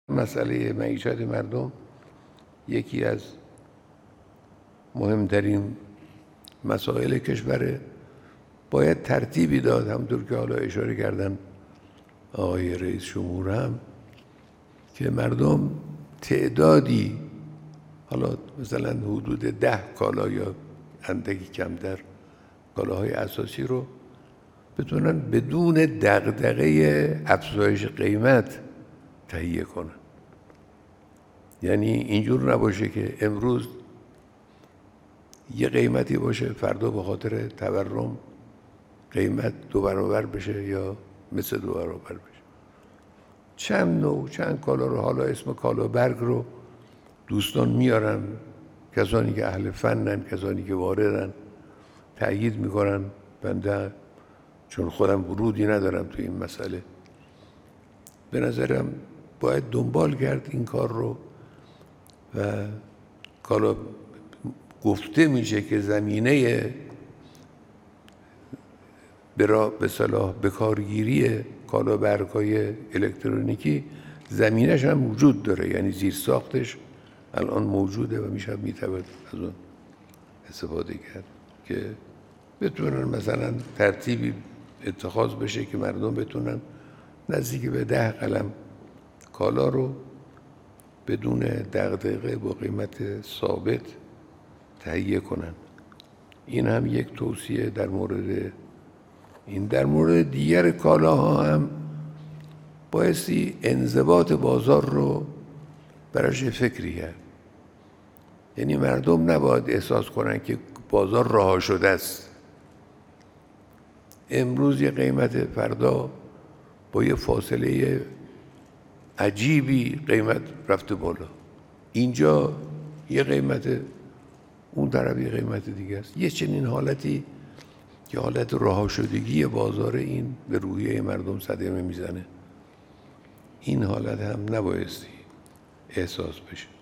مسئله معیشت مردم یکی از مهمترین مسائل کشوره. باید ترتیبی داد، همونطور که حالا اشاره کردن آقای رئیس جمهور هم، که مردم تعدادی، حالا مثلا حدود 10 کالا یا اندکی کمتر کالاهای اساسی رو بتونن بدون دغدغه افزایش قیمت تهیه کنن. یعنی اینجور نباشه که امروز یه قیمتی باشه، فردا به خاطر تورم قیمت 2 برابر بشه یا مثل 2 برابر بشه. چند نوع، چند کالا رو، حالا اسم کالا برگ رو دوستان میارن، کسانی که اهل فنن، کسانی که واردن تأیید میکنن. بنده چون خودم ورودی ندارم تو این مسئله، به نظرم باید دنبال کرد این کار رو. و کالا گفته میشه که زمینه به صلاح بکارگیری کالا برگ‌های الکترونیکی زمینش هم وجود داره، یعنی زیر ساختش الان موجوده و میتواند از اون استفاده کرد که بتونن مثلا ترتیبی اتخاذ بشه که مردم بتونن نزدیک به 10 قلم کالا رو بدون دغدغه با قیمت ثابت تهیه کنن. این هم یک توصیه در مورد این. در مورد دیگر کالاها هم بایستی انضباط بازار رو براش فکری کرد. یعنی مردم نباید احساس کنن که بازار رها شده است. امروز یه قیمت، فردا با یه فاصله عجیبی قیمت رفته بالا. اینجا یه قیمت، اون طرف یه قیمت دیگه است. یه چنین حالتی که حالت رها شدگی بازار، این به روحیه مردم صدمه میزنه. این حالت هم نبایستی احساس بشه.